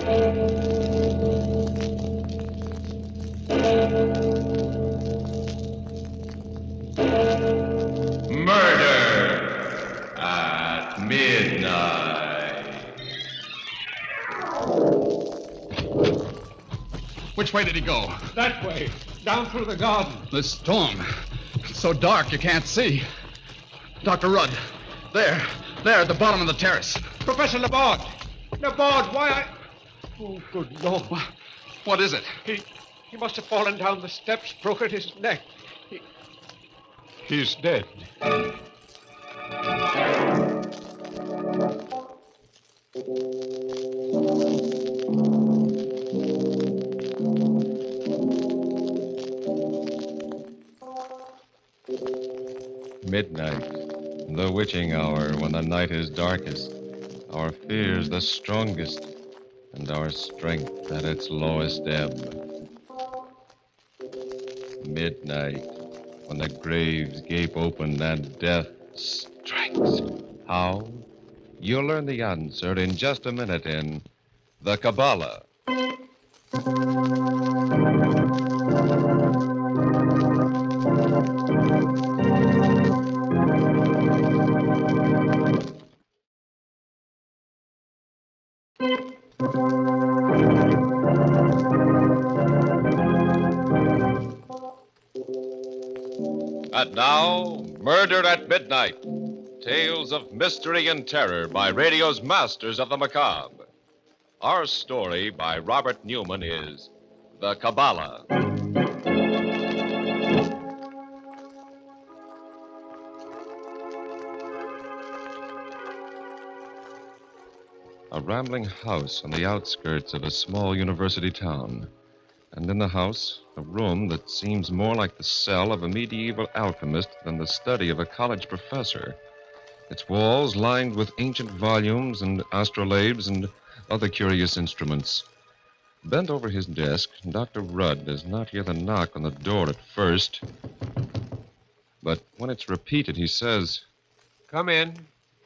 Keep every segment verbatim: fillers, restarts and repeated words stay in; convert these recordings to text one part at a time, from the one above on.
Murder at Midnight. Which way did he go? That way. Down through the garden. The storm. It's so dark you can't see. Doctor Rudd. There. There at the bottom of the terrace. Professor Laborde. Laborde, why I... Oh, good Lord. What is it? He he must have fallen down the steps, broken his neck. He, he's dead. Midnight, the witching hour when the night is darkest, our fears the strongest, and our strength at its lowest ebb. Midnight, when the graves gape open and death strikes. How? You'll learn the answer in just a minute in The Kabbalah. And now, Murder at Midnight. Tales of mystery and terror by radio's masters of the macabre. Our story by Robert Newman is The Kabbalah. A rambling house on the outskirts of a small university town. And in the house, a room that seems more like the cell of a medieval alchemist than the study of a college professor. Its walls lined with ancient volumes and astrolabes and other curious instruments. Bent over his desk, Doctor Rudd does not hear the knock on the door at first. But when it's repeated, he says, Come in.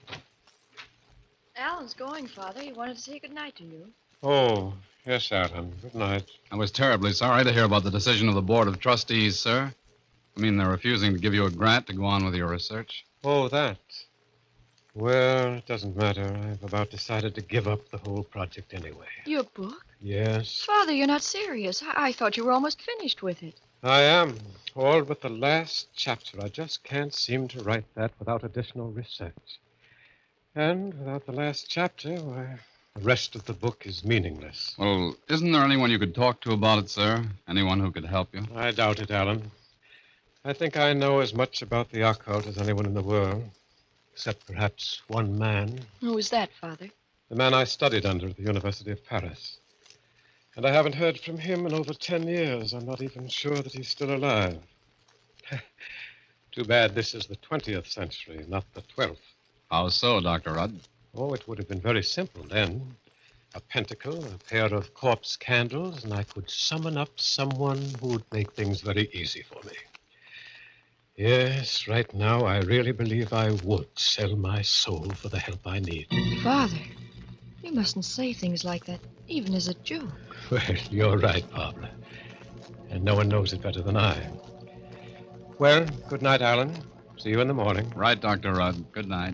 Alan's going, Father. He wanted to say goodnight to you. Oh, yes, Alan. Good night. I was terribly sorry to hear about the decision of the Board of Trustees, sir. I mean, they're refusing to give you a grant to go on with your research. Oh, that. Well, it doesn't matter. I've about decided to give up the whole project anyway. Your book? Yes. Father, you're not serious. I, I thought you were almost finished with it. I am. All but the last chapter. I just can't seem to write that without additional research. And without the last chapter, why, the rest of the book is meaningless. Well, isn't there anyone you could talk to about it, sir? Anyone who could help you? I doubt it, Alan. I think I know as much about the occult as anyone in the world, except perhaps one man. Who was that, Father? The man I studied under at the University of Paris. And I haven't heard from him in over ten years. I'm not even sure that he's still alive. Too bad this is the twentieth century, not the twelfth. How so, Doctor Rudd? Oh, it would have been very simple then. A pentacle, a pair of corpse candles, and I could summon up someone who would make things very easy for me. Yes, right now I really believe I would sell my soul for the help I need. Father, you mustn't say things like that, even as a joke. Well, you're right, Barbara. And no one knows it better than I. Well, good night, Alan. See you in the morning. Right, Doctor Rudd. Good night.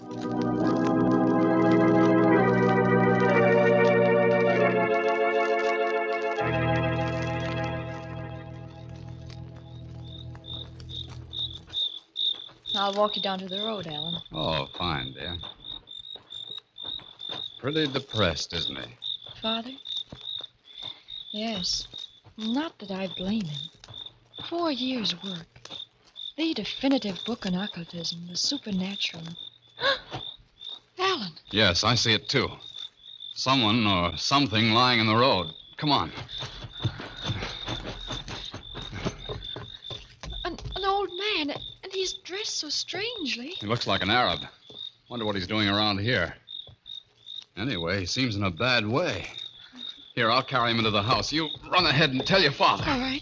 I'll walk you down to the road, Alan. Oh, fine, dear. Pretty depressed, isn't he? Father? Yes. Not that I blame him. Four years' work. The definitive book on occultism, the supernatural. Alan! Yes, I see it, too. Someone or something lying in the road. Come on. An, an old man, and he's dressed so strangely. He looks like an Arab. Wonder what he's doing around here. Anyway, he seems in a bad way. Here, I'll carry him into the house. You run ahead and tell your father. All right.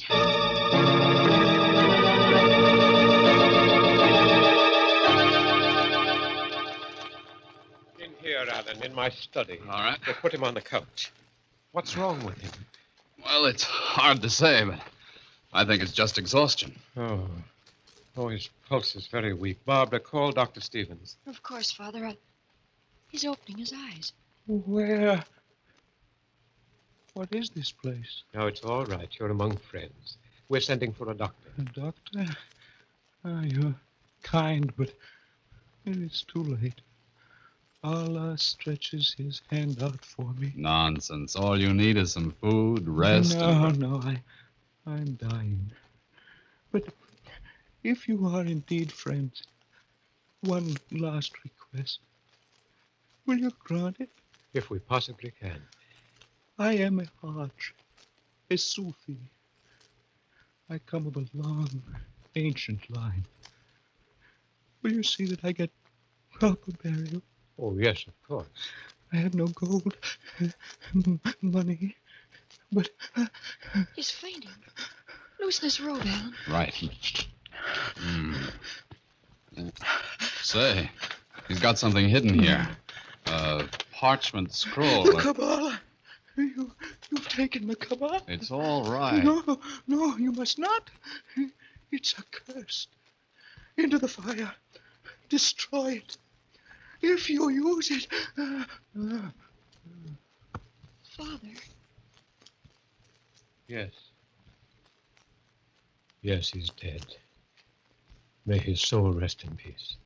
In here, Alan, in my study. All right. We'll put him on the couch. What's wrong with him? Well, it's hard to say, but I think it's just exhaustion. Oh. Oh, his pulse is very weak. Barbara, call Doctor Stevens. Of course, Father. I... He's opening his eyes. Where? What is this place? No, it's all right. You're among friends. We're sending for a doctor. A doctor? Ah, you're kind, but it's too late. Allah stretches his hand out for me. Nonsense. All you need is some food, rest. No, and... no, I, I'm dying. But if you are indeed friends, one last request. Will you grant it? If we possibly can. I am a Hajj, a Sufi. I come of a long, ancient line. Will you see that I get proper burial? Oh, yes, of course. I have no gold, m- money, but... He's fainting. Loosen his robe, Alan. Right. Hmm. Say, he's got something hidden here. A parchment scroll. The Kabbalah! You, you've taken the Kabbalah? It's all right. No, no, you must not. It's accursed. Into the fire. Destroy it. If you use it... Uh, uh. Father. Yes. Yes, he's dead. May his soul rest in peace.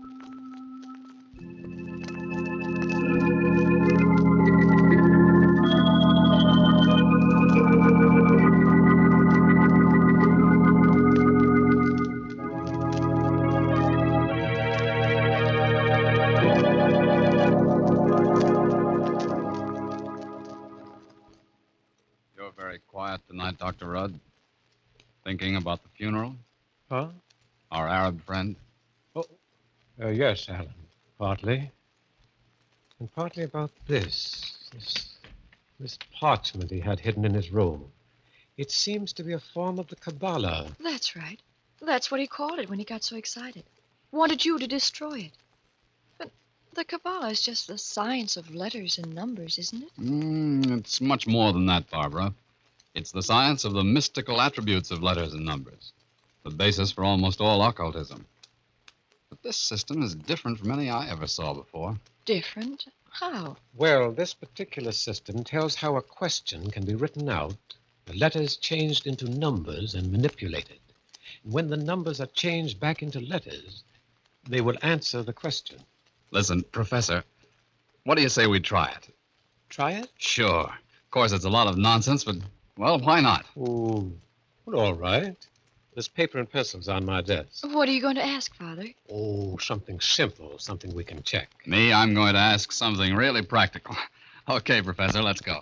You're very quiet tonight, Doctor Rudd. Thinking about the funeral? Huh? Our Arab friend? Uh, yes, Alan. Partly. And partly about this. This, this parchment he had hidden in his room. It seems to be a form of the Kabbalah. That's right. That's what he called it when he got so excited. Wanted you to destroy it. But the Kabbalah is just the science of letters and numbers, isn't it? Mm, it's much more than that, Barbara. It's the science of the mystical attributes of letters and numbers, the basis for almost all occultism. But this system is different from any I ever saw before. Different? How? Well, this particular system tells how a question can be written out, the letters changed into numbers and manipulated. And when the numbers are changed back into letters, they will answer the question. Listen, Professor, what do you say we try it? Try it? Sure. Of course, it's a lot of nonsense, but, well, why not? Oh, well, all right. There's paper and pencils on my desk. What are you going to ask, Father? Oh, something simple, something we can check. Me, I'm going to ask something really practical. Okay, Professor, let's go.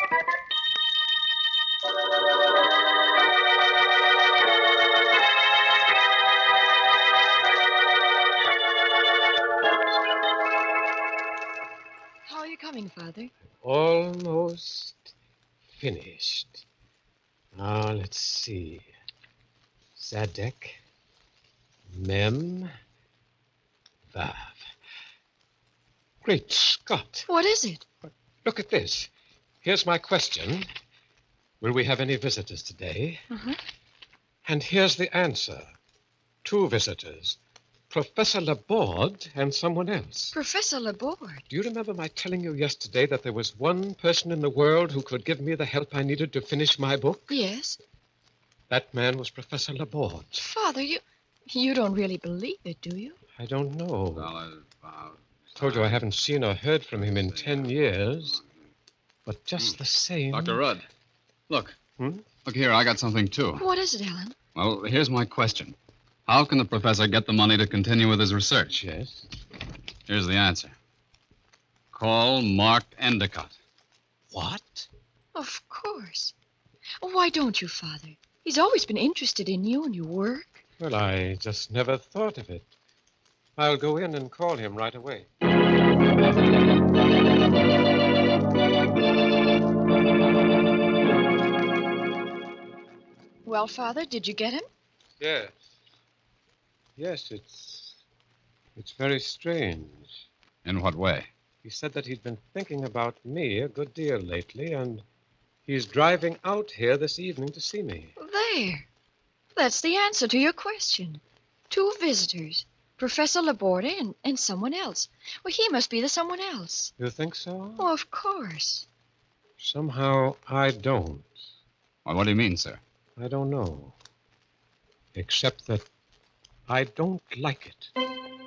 How are you coming, Father? Almost finished. Now, let's see. Zadek, Mem, Vav. Great Scott. What is it? Look at this. Here's my question. Will we have any visitors today? Uh-huh. And here's the answer. Two visitors. Professor Laborde and someone else. Professor Laborde. Do you remember my telling you yesterday that there was one person in the world who could give me the help I needed to finish my book? Yes. That man was Professor Laborde. Father, you you don't really believe it, do you? I don't know. Dollars, uh, Told you I haven't seen or heard from him in ten years. But just the same... Doctor Rudd, look. Hmm? Look here, I got something, too. What is it, Alan? Well, here's my question. How can the professor get the money to continue with his research? Yes? Here's the answer. Call Mark Endicott. What? Of course. Why don't you, Father? He's always been interested in you and your work. Well, I just never thought of it. I'll go in and call him right away. Well, Father, did you get him? Yes. Yes, it's... It's very strange. In what way? He said that he'd been thinking about me a good deal lately and He's driving out here this evening to see me. There. That's the answer to your question. Two visitors. Professor Laborde and, and someone else. Well, he must be the someone else. You think so? Oh, of course. Somehow I don't. Well, what do you mean, sir? I don't know. Except that I don't like it.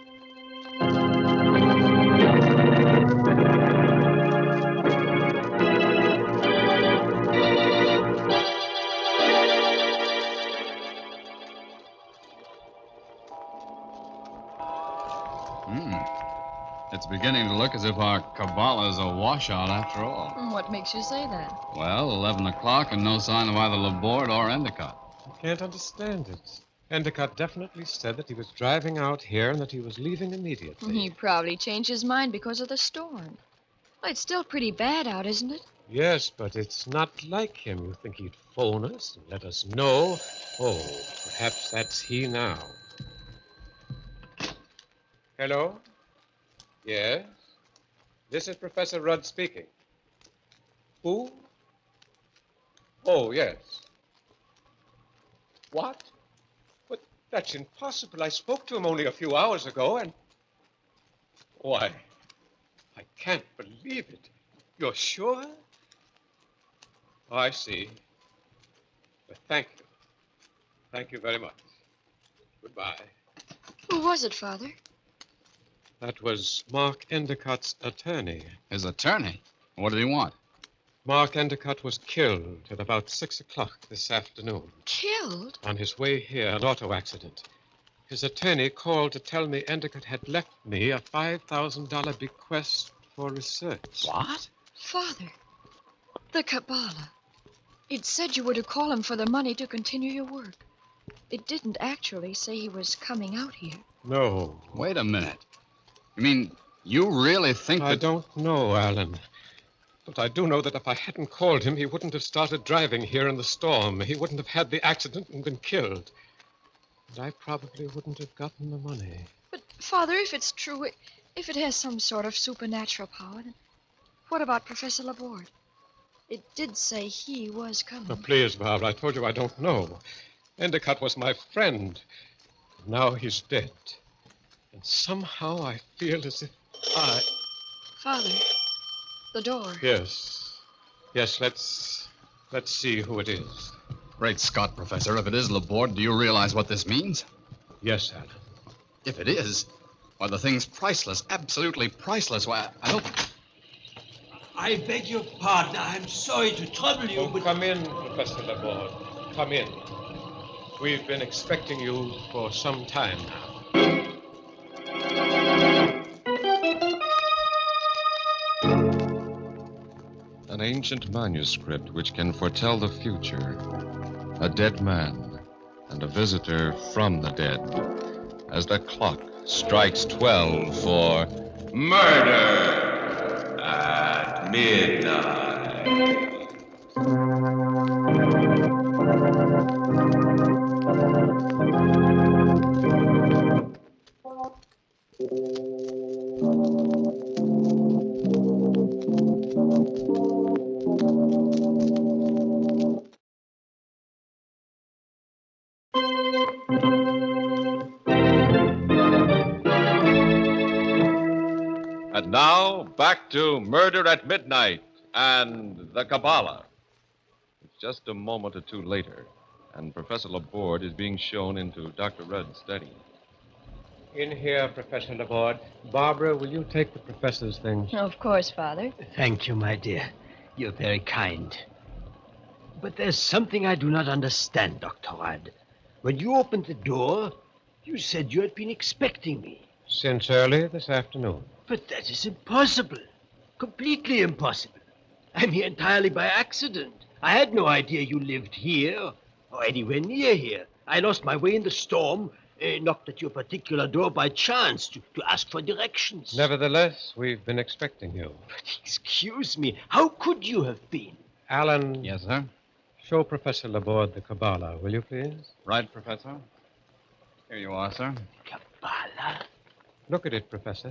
Hmm. It's beginning to look as if our Kabbalah's a washout after all. What makes you say that? Well, eleven o'clock and no sign of either Laborde or Endicott. I can't understand it. Endicott definitely said that he was driving out here and that he was leaving immediately. He probably changed his mind because of the storm. Well, it's still pretty bad out, isn't it? Yes, but it's not like him. You think he'd phone us and let us know? Oh, perhaps that's he now. Hello? Yes? This is Professor Rudd speaking. Who? Oh, yes. What? But that's impossible. I spoke to him only a few hours ago, and... Why, I can't believe it. You're sure? Oh, I see. But thank you. Thank you very much. Goodbye. Who was it, Father? That was Mark Endicott's attorney. His attorney? What did he want? Mark Endicott was killed at about six o'clock this afternoon. Killed? On his way here, an auto accident. His attorney called to tell me Endicott had left me a five thousand dollars bequest for research. What? Father, the Kabbalah. It said you were to call him for the money to continue your work. It didn't actually say he was coming out here. No. Wait a minute. You mean you really think I that... don't know, Alan. But I do know that if I hadn't called him, he wouldn't have started driving here in the storm. He wouldn't have had the accident and been killed. And I probably wouldn't have gotten the money. But, Father, if it's true, if it has some sort of supernatural power, then what about Professor Laborde? It did say he was coming. Oh, please, Barbara, I told you I don't know. Endicott was my friend. Now he's dead. And somehow I feel as if I... Father, the door. Yes. Yes, let's... let's see who it is. Great Scott, Professor. If it is Laborde, do you realize what this means? Yes, Alan. If it is, why, the thing's priceless. Absolutely priceless. Why, I hope... I beg your pardon. I'm sorry to trouble you, Oh, but... come in, Professor Laborde. Come in. We've been expecting you for some time now. An ancient manuscript which can foretell the future. A dead man and a visitor from the dead. As the clock strikes twelve for murder at midnight. And now, back to Murder at Midnight and the Kabbalah. It's just a moment or two later, and Professor Laborde is being shown into Doctor Rudd's study. In here, Professor Laborde. Barbara, will you take the professor's things? Of course, Father. Thank you, my dear. You're very kind. But there's something I do not understand, Doctor Rudd. When you opened the door, you said you had been expecting me. Since early this afternoon. But that is impossible. Completely impossible. I'm here entirely by accident. I had no idea you lived here or anywhere near here. I lost my way in the storm, uh, knocked at your particular door by chance to, to ask for directions. Nevertheless, we've been expecting you. But excuse me, how could you have been? Alan, Yes, sir? show Professor Laborde the Kabbalah, will you please? Right, Professor? Here you are, sir. Kabbalah? Look at it, Professor.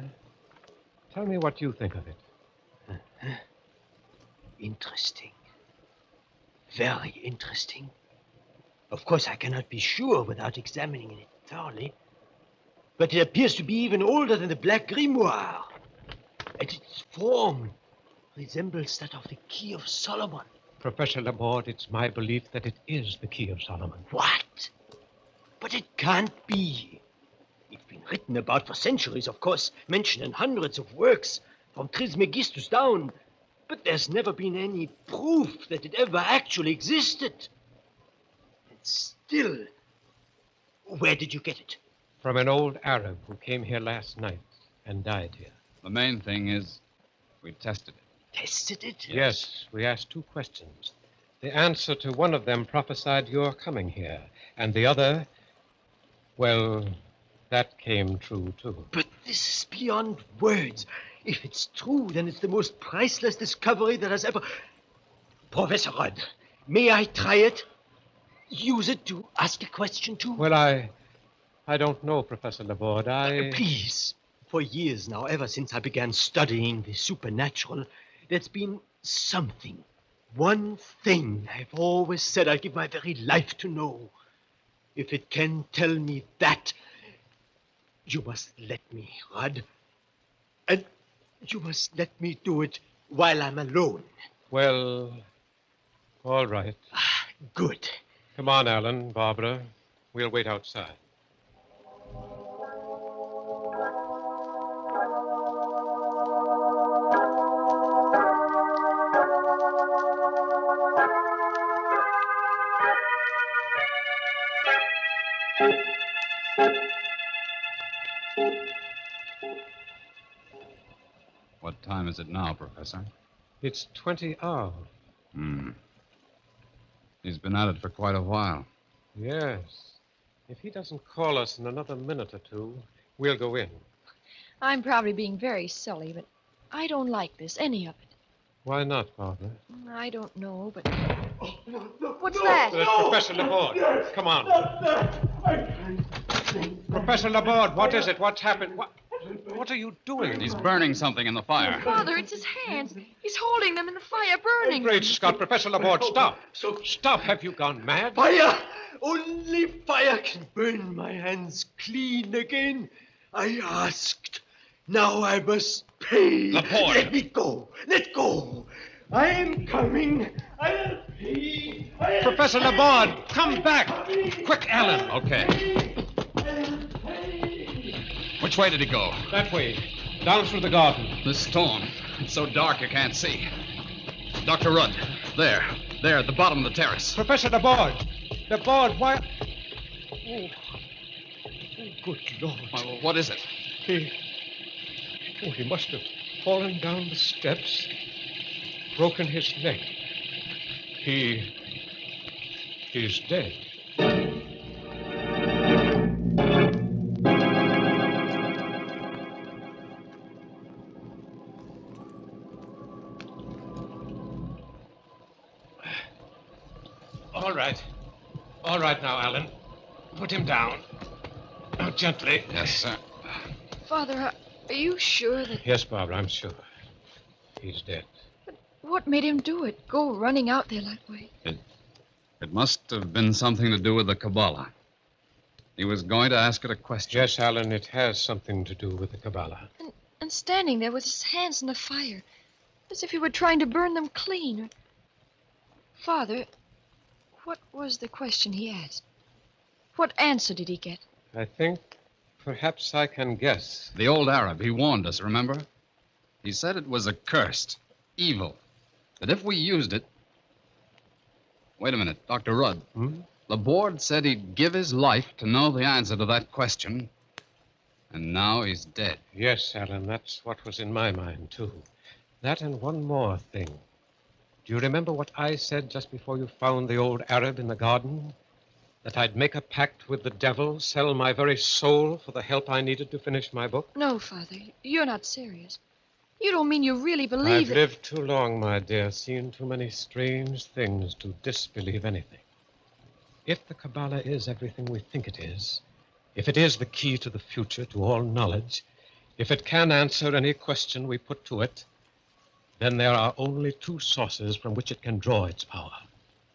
Tell me what you think of it. Interesting. Very interesting. Of course, I cannot be sure without examining it thoroughly. But it appears to be even older than the Black Grimoire. And its form resembles that of the Key of Solomon. Professor Laborde, it's my belief that it is the Key of Solomon. What? But it can't be. It's been written about for centuries, of course, mentioned in hundreds of works, from Trismegistus down. But there's never been any proof that it ever actually existed. And still, where did you get it? From an old Arab who came here last night and died here. The main thing is we tested it. Tested it? Yes, we asked two questions. The answer to one of them prophesied your coming here, and the other, well, that came true, too. But this is beyond words. If it's true, then it's the most priceless discovery that has ever... Professor Rudd, may I try it? Use it to ask a question to? Well, I... I don't know, Professor Laborde. I... Please. For years now, ever since I began studying the supernatural, there's been something, one thing I've always said I'd give my very life to know. If it can tell me that, you must let me, Rudd. And you must let me do it while I'm alone. Well, all right. Ah, good. Come on, Alan, Barbara. We'll wait outside. What time is it now, Professor? It's twenty hours. Hmm. He's been at it for quite a while. Yes. If he doesn't call us in another minute or two, we'll go in. I'm probably being very silly, but I don't like this, any of it. Why not, Barbara? I don't know, but... What's that? There's Professor Laborde. Come on. Professor Laborde, what is it? What's happened? What, what are you doing? He's burning something in the fire. Father, it's his hands. He's holding them in the fire, burning. Great Scott, Professor Laborde, stop. Stop. Have you gone mad? Fire! Only fire can burn my hands clean again. I asked. Now I must pay. Laborde. Let me go. Let go. I am coming. I'll pay. I'll Professor pay. Laborde, come back. Quick, Alan. Okay. Which way did he go? That way. Down through the garden. The storm. It's so dark you can't see. Doctor Rudd. There. There at the bottom of the terrace. Professor Laborde. Laborde, why... Oh. Oh, good Lord. Well, what is it? He... Oh, he must have fallen down the steps, broken his neck. He... He's dead. All right. All right now, Alan. Put him down. Now, gently. Yes, sir. Father, are- are you sure that... Yes, Barbara, I'm sure. He's dead. What made him do it? Go running out there that way? It must have been something to do with the Kabbalah. He was going to ask it a question. Yes, Alan, it has something to do with the Kabbalah. And standing there with his hands in the fire, as if he were trying to burn them clean. Father, what was the question he asked? What answer did he get? I think perhaps I can guess. The old Arab, he warned us, remember? He said it was accursed, evil, that if we used it... Wait a minute, Doctor Rudd. Hmm? Laborde said he'd give his life to know the answer to that question, and now he's dead. Yes, Alan, that's what was in my mind, too. That and one more thing. Do you remember what I said just before you found the old Arab in the garden? That I'd make a pact with the devil, sell my very soul for the help I needed to finish my book? No, Father, you're not serious. You don't mean you really believe I've it. lived too long, my dear, seen too many strange things to disbelieve anything. If the Kabbalah is everything we think it is, if it is the key to the future, to all knowledge, if it can answer any question we put to it, then there are only two sources from which it can draw its power.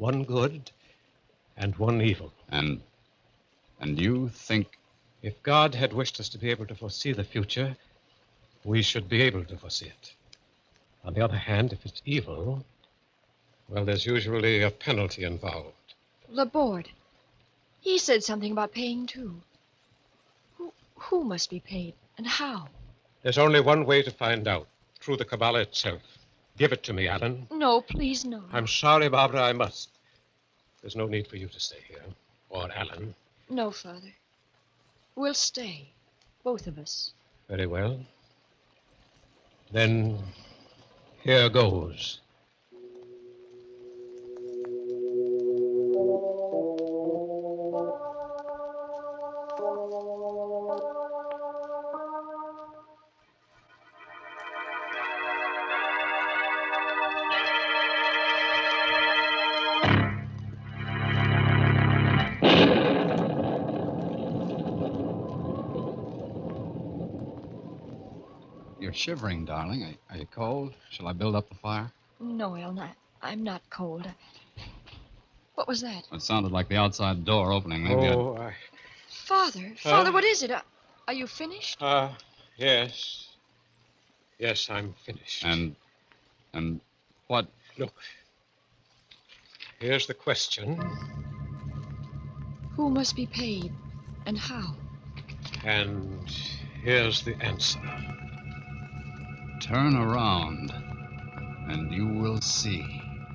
One good and one evil. And and you think... If God had wished us to be able to foresee the future, we should be able to foresee it. On the other hand, if it's evil, well, there's usually a penalty involved. Laborde. He said something about paying, too. Who, who must be paid, and how? There's only one way to find out, through the Kabbalah itself. Give it to me, Alan. No, please, no. I'm sorry, Barbara, I must. There's no need for you to stay here, or Alan. No, Father. We'll stay, both of us. Very well. Then, here goes. You're shivering, darling. Are, are you cold? Shall I build up the fire? No, El, not, I'm not cold. What was that? It sounded like the outside door opening. Maybe I'd- Oh, I... Father, Father, what is it? Uh, are you finished? Uh, yes. Yes, I'm finished. And... And what... Look. Here's the question, Who must be paid, and how? and here's the answer. Turn around, and you will see.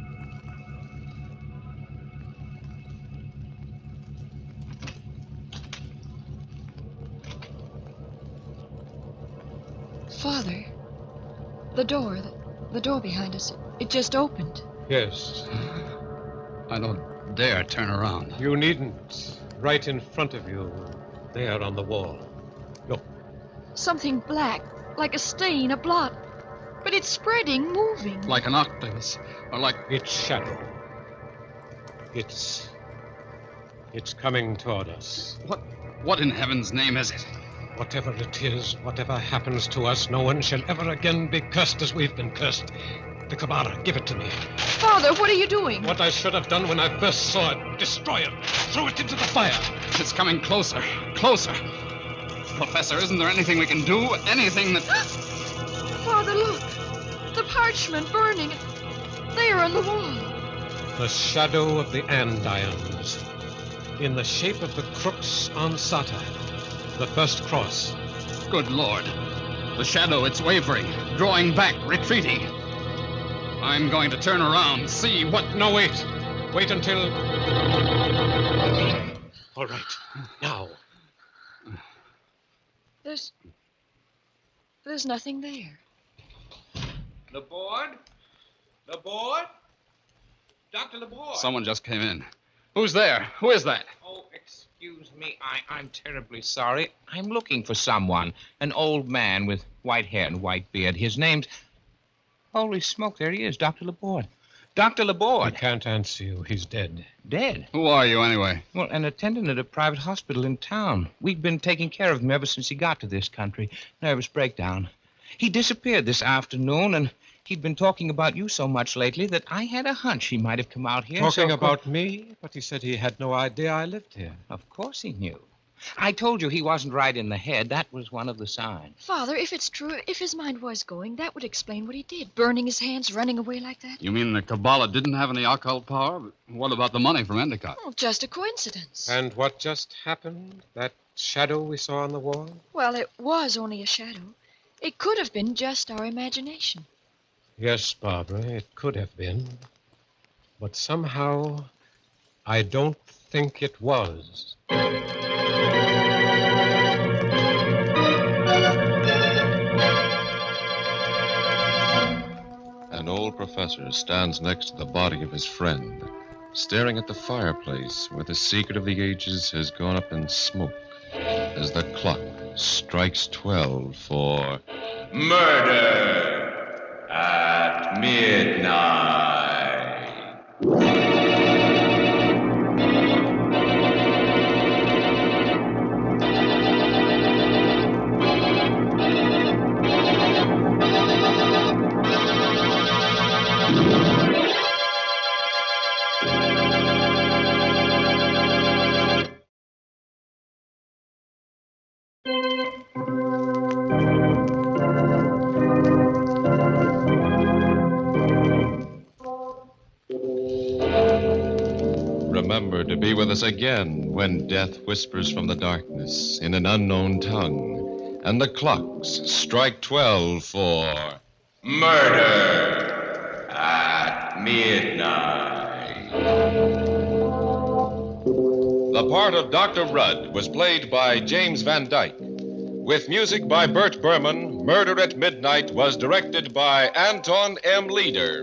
Father, the door, the, the door behind us, it just opened. Yes. I don't dare turn around. You needn't. Right in front of you, there on the wall. Look. Something black, like a stain, a blot. But it's spreading, moving. Like an octopus, or like... It's shadow. It's... It's coming toward us. What... What in heaven's name is it? Whatever it is, whatever happens to us, no one shall ever again be cursed as we've been cursed. The Kabbalah, give it to me. Father, what are you doing? What I should have done when I first saw it. Destroy it. Throw it into the fire. It's coming closer, closer. Professor, isn't there anything we can do? Anything that... Father, look. The parchment burning. There on the wall. The shadow of the andirons. In the shape of the crux ansata. The first cross. Good Lord. The shadow, it's wavering, drawing back, retreating. I'm going to turn around, see what... No, wait. Wait until... All right. Now. There's... There's nothing there. Laborde? Laborde? Doctor Laborde? Someone just came in. Who's there? Who is that? Oh, excuse me. I, I'm terribly sorry. I'm looking for someone. An old man with white hair and white beard. His name's... Holy smoke, there he is, Doctor Laborde. Doctor I Laborde. can't answer you. He's dead. Dead. Who are you, anyway? Well, an attendant at a private hospital in town. We've been taking care of him ever since he got to this country. Nervous breakdown. He disappeared this afternoon, and he'd been talking about you so much lately that I had a hunch he might have come out here. Talking so of course- about me? But he said he had no idea I lived here. Of course he knew. I told you he wasn't right in the head. That was one of the signs. Father, if it's true, if his mind was going, that would explain what he did. Burning his hands, running away like that. You mean the Kabbalah didn't have any occult power? What about the money from Endicott? Oh, just a coincidence. And what just happened? That shadow we saw on the wall? Well, it was only a shadow. It could have been just our imagination. Yes, Barbara, it could have been. But somehow, I don't think it was. An old professor stands next to the body of his friend, staring at the fireplace where the secret of the ages has gone up in smoke as the clock strikes twelve for Murder at Midnight. remember to be with us again when death whispers from the darkness in an unknown tongue, and the clocks strike twelve for Murder at Midnight. The part of Doctor Rudd was played by James Van Dyke. With music by Bert Berman, Murder at Midnight was directed by Anton M. Leader.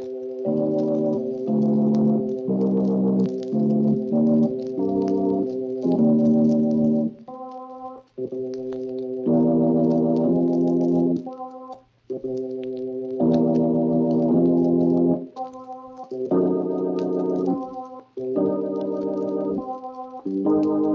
Thank you.